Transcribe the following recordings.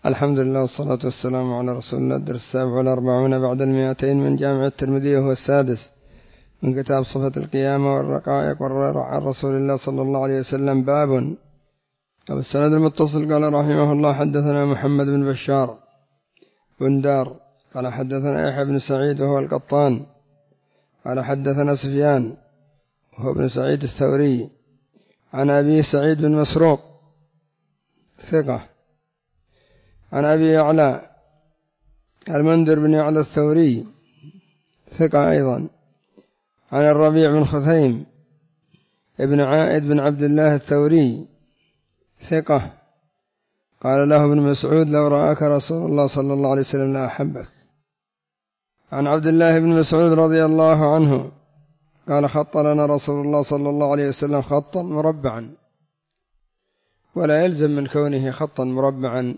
الحمد لله والصلاة والسلام على رسول الله. الدرس 47 بعد 200 من جامع الترمذي، وهو السادس من كتاب صفة القيامة والرقائق والرضا عن رسول الله صلى الله عليه وسلم. باب. السند المتصل قال رحمه الله: حدثنا محمد بن بشار بن دار قال حدثنا يحيى بن سعيد وهو القطان قال حدثنا سفيان وهو بن سعيد الثوري عن أبي سعيد بن مسروق ثقة، عن أبي يعلى المنذر بن يعلى الثوري ثقة أيضا، عن الربيع بن خثيم ابن عائد بن عبد الله الثوري ثقة، قال له ابن مسعود: لو رآك رسول الله صلى الله عليه وسلم لأحبك. عن عبد الله بن مسعود رضي الله عنه قال: خط لنا رسول الله صلى الله عليه وسلم خطا مربعا، ولا يلزم من كونه خطا مربعا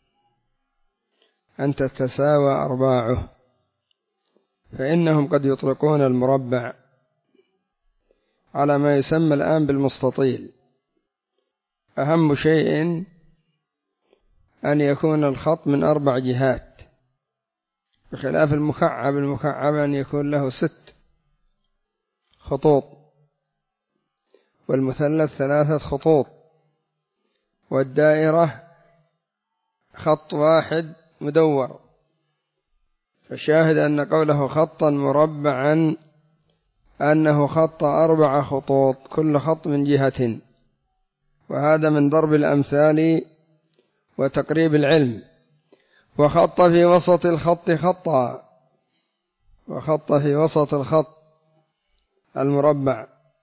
أن تتساوى أرباعه، فإنهم قد يطلقون المربع على ما يسمى الآن بالمستطيل. أهم شيء أن يكون الخط من 4 جهات، بخلاف المكعب أن يكون له 6 خطوط، والمثلث 3 خطوط، والدائرة خط واحد مدور. فالشاهد أن قوله خطا مربعا أنه خط 4 خطوط، كل خط من جهة، وهذا من ضرب الأمثال وتقريب العلم. وخط في وسط الخط خطا، وخط في وسط الخط المربع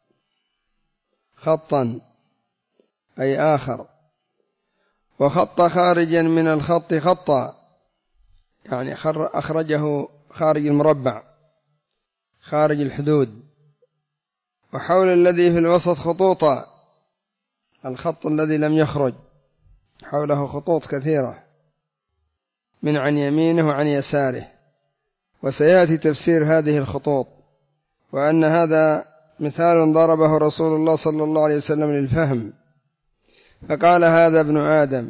خطا أي آخر، وخط خارجا من الخط خطا، يعني أخرجه خارج المربع خارج الحدود. وحول الذي في الوسط خطوطا، الخط الذي لم يخرج حوله خطوط كثيرة من عن يمينه وعن يساره، وسيأتي تفسير هذه الخطوط، وأن هذا مثال ضربه رسول الله صلى الله عليه وسلم للفهم، فقال: هذا ابن آدم،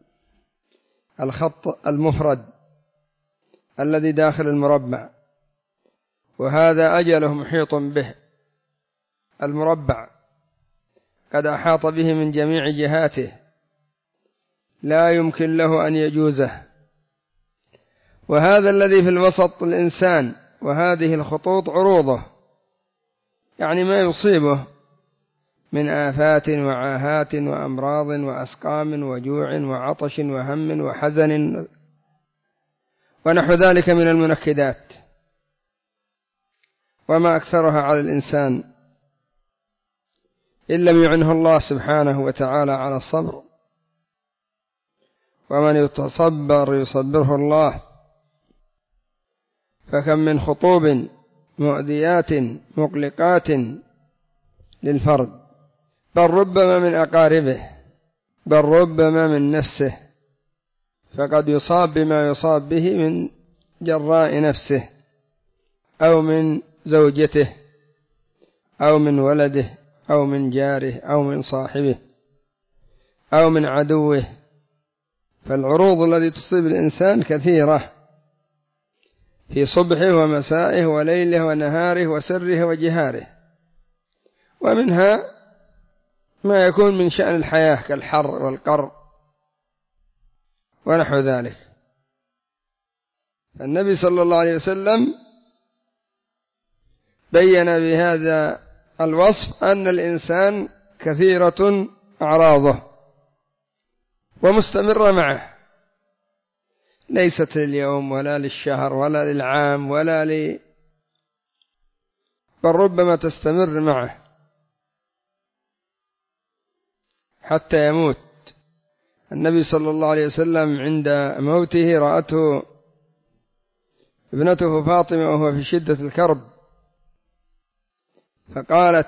الخط المفرد الذي داخل المربع، وهذا أجله محيط به، المربع قد أحاط به من جميع جهاته، لا يمكن له أن يجوزه. وهذا الذي في الوسط الإنسان، وهذه الخطوط عروضه، يعني ما يصيبه من آفات وعاهات وأمراض وأسقام وجوع وعطش وهم وحزن ونحو ذلك من المنكدات، وما أكثرها على الإنسان إن لم يعنه الله سبحانه وتعالى على الصبر. ومن يتصبر يصبره الله. فكم من خطوب مؤذيات مقلقات للفرد، بل ربما من أقاربه، بل ربما من نفسه، فقد يصاب بما يصاب به من جراء نفسه، أو من زوجته، أو من ولده، أو من جاره، أو من صاحبه، أو من عدوه. فالعروض التي تصيب الإنسان كثيرة في صبحه ومسائه وليله ونهاره وسره وجهاره، ومنها ما يكون من شأن الحياة كالحر والقر ونحو ذلك. النبي صلى الله عليه وسلم بين بهذا الوصف أن الإنسان كثيرة أعراضه ومستمرة معه، ليست لليوم ولا للشهر ولا للعام بل ربما تستمر معه حتى يموت. النبي صلى الله عليه وسلم عند موته رأته ابنته فاطمة وهو في شدة الكرب، فقالت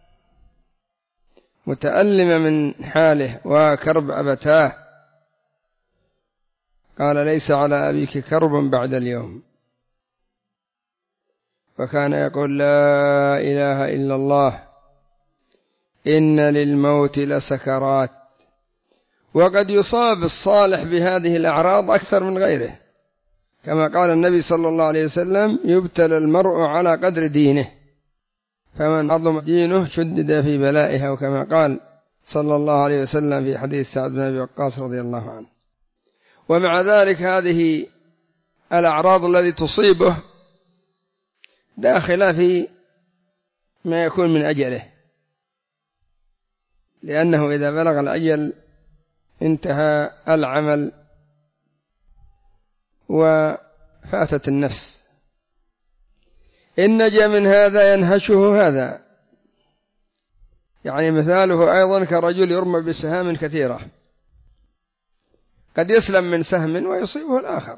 متألمة من حاله: وكرب أبتاه. قال: ليس على أبيك كرب بعد اليوم. وكان يقول: لا إله إلا الله، إن للموت لسكرات، وقد يصاب الصالح بهذه الأعراض أكثر من غيره، كما قال النبي صلى الله عليه وسلم: يبتلى المرء على قدر دينه، فمن عظم دينه شدد في بلائها، وكما قال صلى الله عليه وسلم في حديث سعد بن أبي وقاص رضي الله عنه. ومع ذلك هذه الأعراض التي تصيبه داخلة في ما يكون من أجله، لأنه إذا بلغ الأجل انتهى العمل وفاتت النفس. إن نجا من هذا ينهشه هذا، يعني مثاله أيضا كرجل يرمى بسهام كثيرة، قد يسلم من سهم ويصيبه الآخر،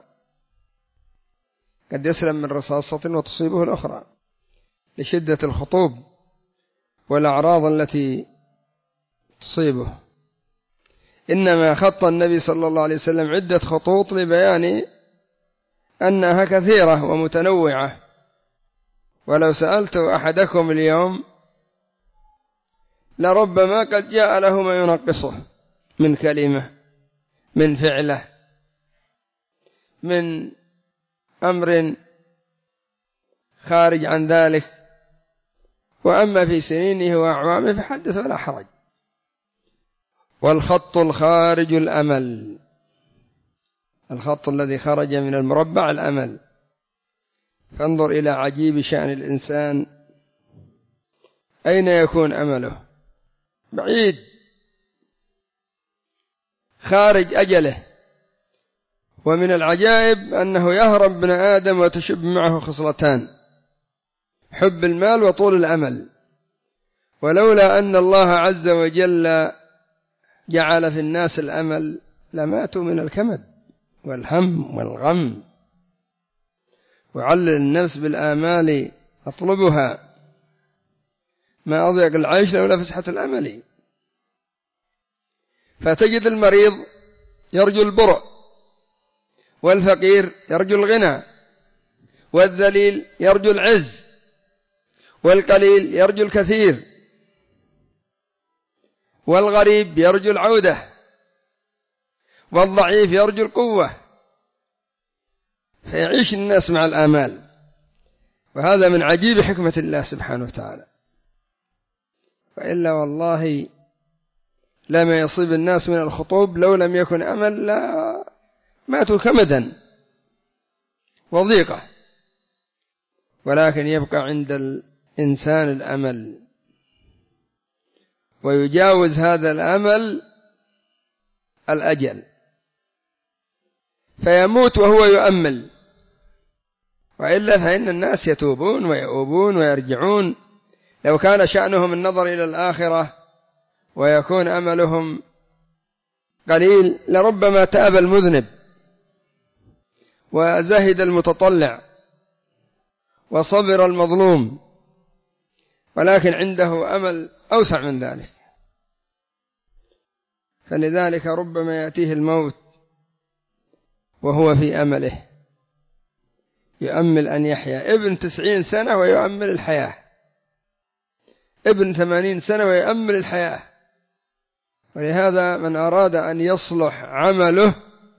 قد يسلم من رصاصة وتصيبه الأخرى لشدة الخطوب والأعراض التي تصيبه. إنما خط النبي صلى الله عليه وسلم عدة خطوط لبيان أنها كثيرة ومتنوعة. ولو سألت أحدكم اليوم لربما قد جاء له ما ينقصه من كلمة، من فعله، من أمر خارج عن ذلك. وأما في سنينه وأعوامه فحدث ولا حرج. والخط الخارج الأمل، الخط الذي خرج من المربع الأمل. فانظر إلى عجيب شأن الإنسان، أين يكون أمله؟ بعيد، خارج أجله. ومن العجائب أنه يهرب ابن آدم وتشب معه خصلتان: حب المال وطول الأمل. ولولا أن الله عز وجل جعل في الناس الأمل لماتوا من الكمد والهم والغم. وعلل النفس بالآمال أطلبها، ما أضيق العيش لولا فسحة الأمل. فتجد المريض يرجو البرء، والفقير يرجو الغنى، والذليل يرجو العز، والقليل يرجو الكثير، والغريب يرجو العودة، والضعيف يرجو القوة. فيعيش الناس مع الآمال، وهذا من عجيب حكمة الله سبحانه وتعالى. وإلا والله لما يصيب الناس من الخطوب لو لم يكن أمل لا ماتوا كمدا وضيقة. ولكن يبقى عند الإنسان الأمل، ويجاوز هذا الأمل الأجل، فيموت وهو يؤمل. وإلا فإن الناس يتوبون ويؤوبون ويرجعون لو كان شأنهم النظر إلى الآخرة ويكون أملهم قليل، لربما تاب المذنب وزهد المتطلع وصبر المظلوم، ولكن عنده أمل أوسع من ذلك. فلذلك ربما يأتيه الموت وهو في أمله، يؤمل أن يحيا. ابن 90 سنة ويؤمل الحياة، ابن 80 سنة ويؤمل الحياة. ولهذا من أراد أن يصلح عمله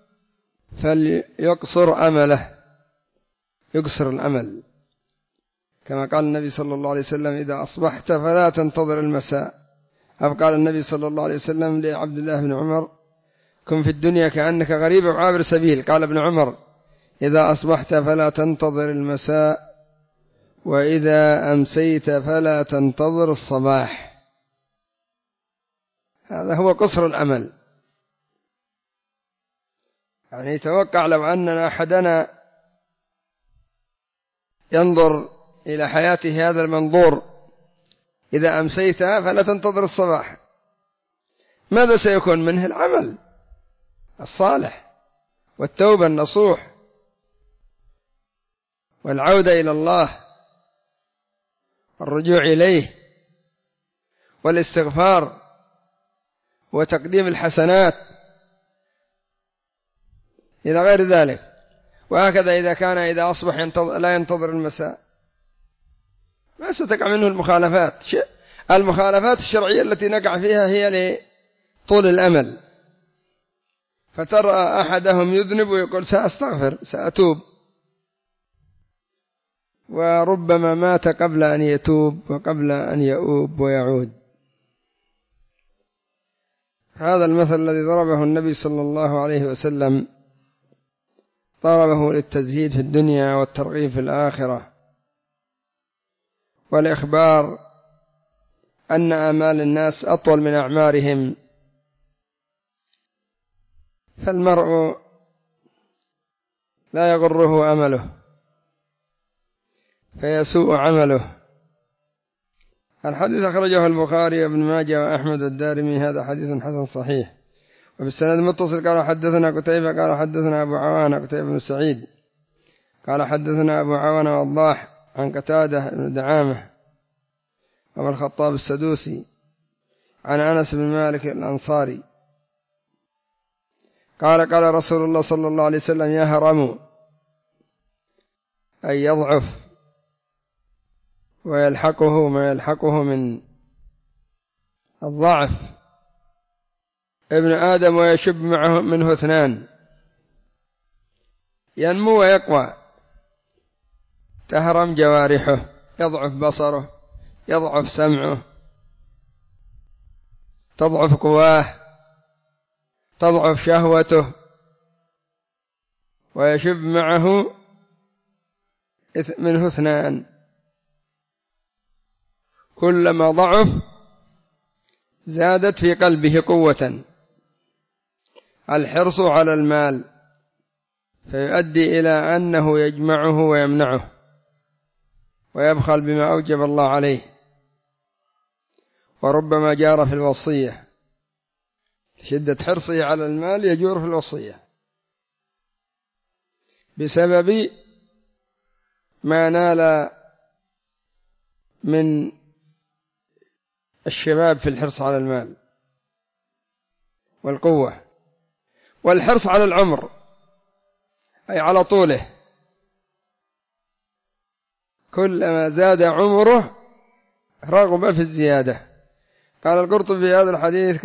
فليقصر أمله، يقصر الأمل، كما قال النبي صلى الله عليه وسلم: إذا أصبحت فلا تنتظر المساء. أو قال النبي صلى الله عليه وسلم لعبد الله بن عمر: كن في الدنيا كأنك غريب وعابر سبيل. قال ابن عمر: إذا أصبحت فلا تنتظر المساء، وإذا أمسيت فلا تنتظر الصباح. هذا هو قصر الأمل. يعني يتوقع لو أننا أحدنا ينظر إلى حياته هذا المنظور: إذا أمسيت فلا تنتظر الصباح، ماذا سيكون منه؟ العمل الصالح والتوبة النصوح والعودة إلى الله والرجوع إليه والاستغفار وتقديم الحسنات إلى غير ذلك. وهكذا إذا كان إذا أصبح لا ينتظر المساء، ما ستقع منه المخالفات. المخالفات الشرعية التي نقع فيها هي لطول الأمل فترى أحدهم يذنب ويقول سأستغفر سأتوب، وربما مات قبل أن يتوب وقبل أن يؤوب ويعود. هذا المثل الذي ضربه النبي صلى الله عليه وسلم ضربه للتزهيد في الدنيا والترغيب في الآخرة، والإخبار أن آمال الناس أطول من أعمارهم، فالمرء لا يغره أمله فيسوء عمله. الحديث أخرجه البخاري وابن ماجه وأحمد والدارمي، هذا حديث حسن صحيح. وبالسند المتصل قال حدثنا قتيبة قال حدثنا أبو عوانة قتيبة بن سعيد قال حدثنا أبو عوانة وضاح عن قتادة بن دعامة وابن الخطاب السدوسي عن أنس بن مالك الأنصاري قال قال رسول الله صلى الله عليه وسلم يهرم أي يضعف ويلحقه ما يلحقه من الضعف ابن آدم ويشب معه منه اثنان، ينمو ويقوى، تهرم جوارحه، يضعف بصره، يضعف سمعه، تضعف قواه، تضعف شهوته، ويشب معه منه اثنان، كلما ضعف زادت في قلبه قوة، الحرص على المال فيؤدي إلى أنه يجمعه ويمنعه ويبخل بما أوجب الله عليه، وربما جار في الوصية، شدة حرصه على المال يجور في الوصية بسبب ما نال من الشباب في الحرص على المال والقوة، والحرص على العمر أي على طوله، كلما زاد عمره رغب في الزيادة. قال القرطبي في هذا الحديث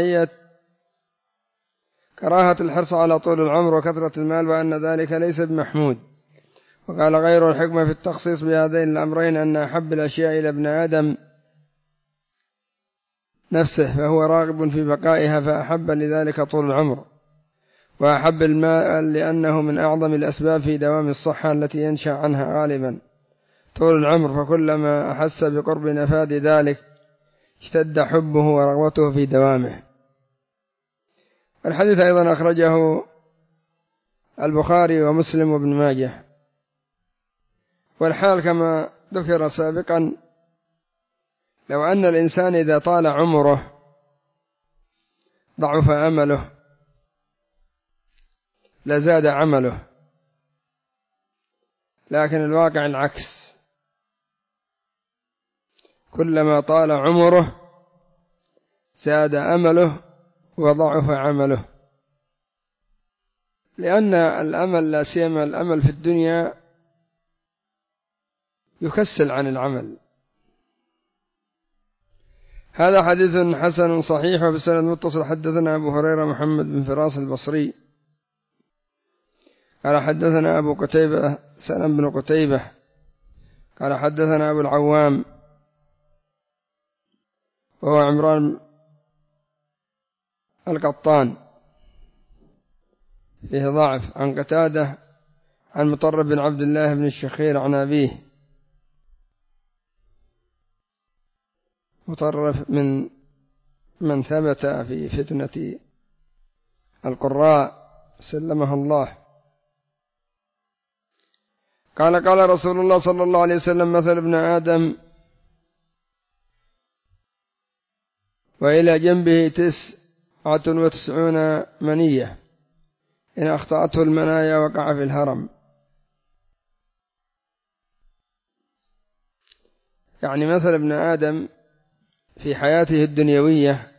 كراهة الحرص على طول العمر وكثرة المال، وأن ذلك ليس بمحمود. وقال غير الحكمة في التخصيص بهذين الأمرين أن أحب الأشياء إلى ابن آدم نفسه فهو راغب في بقائها، فأحب لذلك طول العمر، وأحب المال لأنه من أعظم الأسباب في دوام الصحة التي ينشأ عنها غالبا طول العمر، فكلما أحس بقرب نفاد ذلك اشتد حبه ورغبته في دوامه. الحديث أيضا أخرجه البخاري ومسلم وابن ماجه، والحال كما ذكر سابقا لو أن الإنسان إذا طال عمره ضعف أمله لزاد عمله، لكن الواقع العكس، كلما طال عمره زاد أمله وضعف عمله، لأن الأمل لا سيما الأمل في الدنيا يكسل عن العمل. هذا حديث حسن صحيح. وبسند متصل حدثنا أبو هريرة محمد بن فراس البصري قال حدثنا أبو قتيبة سلم بن قتيبة قال حدثنا أبو العوام وهو عمران القطان فيه ضعف، عن قتادة عن مطرف بن عبد الله بن الشخير عن أبيه، مطرف من ثبت في فتنة القراء سلمه الله. قال قال رسول الله صلى الله عليه وسلم مثل ابن آدم وإلى جنبه 99 منية إن أخطأته المنايا وقع في الهرم. يعني مثل ابن آدم في حياته الدنيوية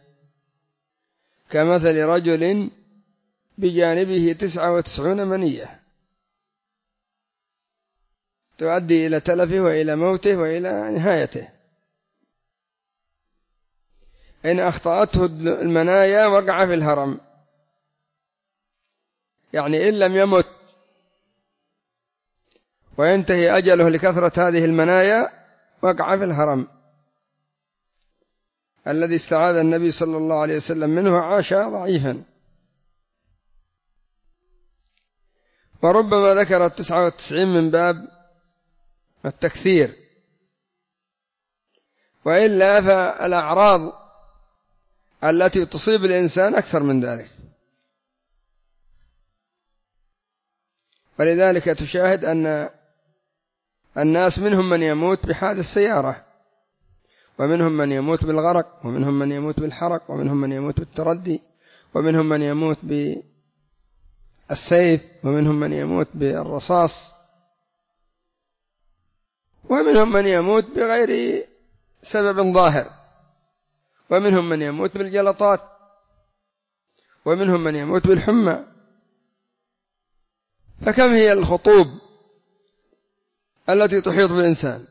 كمثل رجل بجانبه 99 منية تؤدي إلى تلفه وإلى موته وإلى نهايته، إن أخطأته المنايا وقع في الهرم، يعني إن لم يمت وينتهي أجله لكثرة هذه المنايا وقع في الهرم الذي استعاذ النبي صلى الله عليه وسلم منه وعاش ضعيفا. وربما ذكر 99 من باب التكثير، وإلا فالأعراض التي تصيب الإنسان أكثر من ذلك. ولذلك تشاهد أن الناس منهم من يموت بحادث سيارة، ومنهم من يموت بالغرق، ومنهم من يموت بالحرق، ومنهم من يموت بالتردي، ومنهم من يموت بالسيف، ومنهم من يموت بالرصاص، ومنهم من يموت بغير سبب ظاهر، ومنهم من يموت بالجلطات، ومنهم من يموت بالحمى. فكم هي الخطوب التي تحيط بالإنسان؟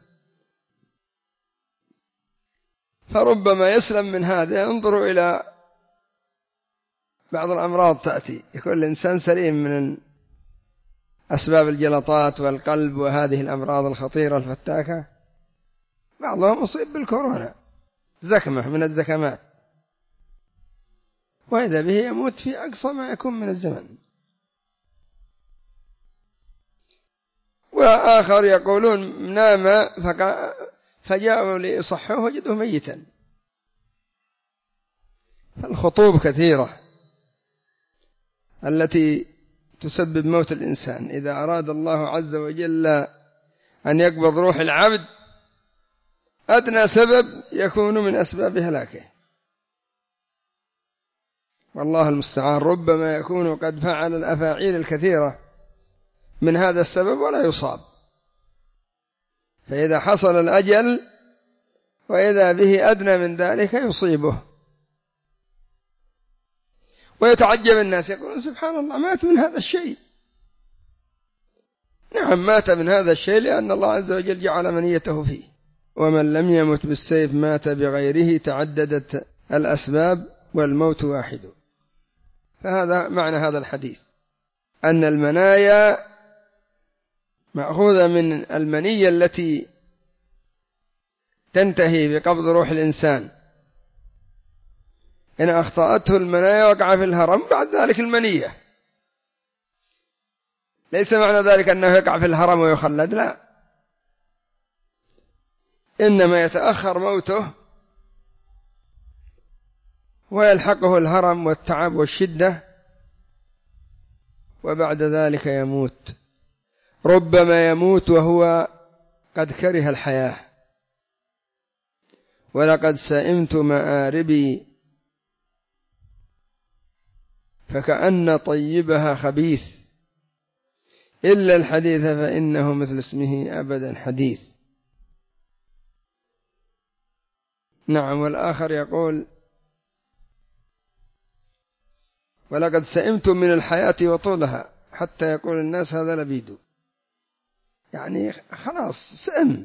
فربما يسلم من هذا. انظروا إلى بعض الأمراض تأتي يكون الإنسان سليم من أسباب الجلطات والقلب وهذه الأمراض الخطيرة الفتاكة، بعضهم مصيب بالكورونا، زكمة من الزكمات، وإذا به يموت في أقصى ما يكون من الزمن. وآخر يقولون نام فجاءوا ليصحوه وجدوه ميتا. الخطوب كثيرة التي تسبب موت الإنسان. إذا أراد الله عز وجل أن يقبض روح العبد أدنى سبب يكون من أسباب هلاكه، والله المستعان. ربما يكون قد فعل الأفاعيل الكثيرة من هذا السبب ولا يصاب، فإذا حصل الأجل وإذا به أدنى من ذلك يصيبه. ويتعجب الناس يقولون سبحان الله مات من هذا الشيء. نعم مات من هذا الشيء لأن الله عز وجل جعل منيته فيه. ومن لم يمت بالسيف مات بغيره، تعددت الأسباب والموت واحد. فهذا معنى هذا الحديث، أن المنايا مأخوذة من المنية التي تنتهي بقبض روح الإنسان. إن أخطأته المنايا وقع في الهرم، بعد ذلك المنية. ليس معنى ذلك أنه يقع في الهرم ويخلد، لا، إنما يتأخر موته ويلحقه الهرم والتعب والشدة، وبعد ذلك يموت. ربما يموت وهو قد كره الحياة. ولقد سئمت مآربي فكأن طيبها خبيث، إلا الحديث فإنه مثل اسمه أبدا حديث. نعم. والآخر يقول ولقد سئمت من الحياة وطولها، حتى يقول الناس هذا لبيد، يعني خلاص سئم.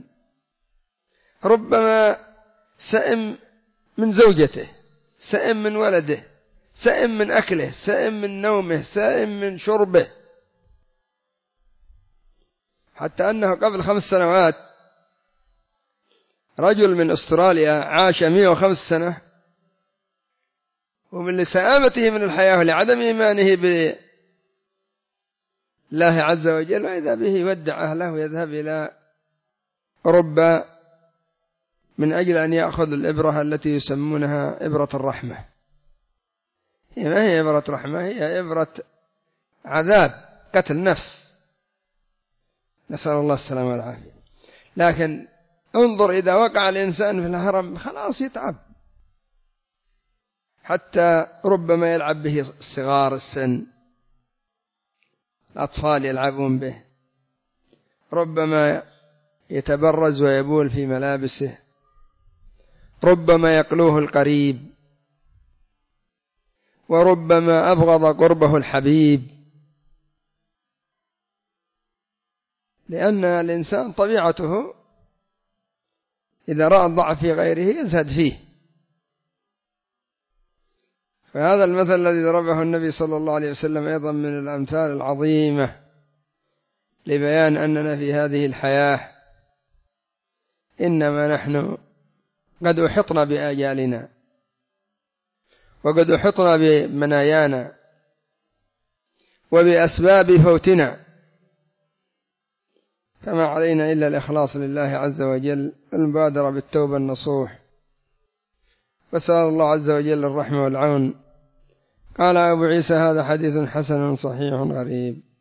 ربما سئم من زوجته، سئم من ولده، سئم من أكله، سئم من نومه، سئم من شربه. حتى أنه قبل 5 سنوات رجل من أستراليا عاش 105 سنة، ومن لسآمته من الحياة ولعدم إيمانه بالله عز وجل، وإذا به يودع أهله ويذهب إلى أوروبا من أجل أن يأخذ الإبرة التي يسمونها إبرة الرحمة. هي ما هي إبرة رحمة، هي إبرة عذاب، قتل نفس، نسأل الله السلامة والعافية. لكن انظر إذا وقع الإنسان في الهرم خلاص يتعب، حتى ربما يلعب به صغار السن، الأطفال يلعبون به، ربما يتبرز ويبول في ملابسه، ربما يقلوه القريب، وربما أبغض قربه الحبيب. لأن الإنسان طبيعته إذا رأى الضعف في غيره يزهد فيه. فهذا المثل الذي ضربه النبي صلى الله عليه وسلم أيضا من الأمثال العظيمة لبيان أننا في هذه الحياة إنما نحن قد أحطنا بآجالنا وقد أحطنا بمنايانا وبأسباب فوتنا، فما علينا إلا الإخلاص لله عز وجل، المبادرة بالتوبة النصوح، وسأل الله عز وجل الرحمة والعون. قال أبو عيسى: هذا حديث حسن صحيح غريب.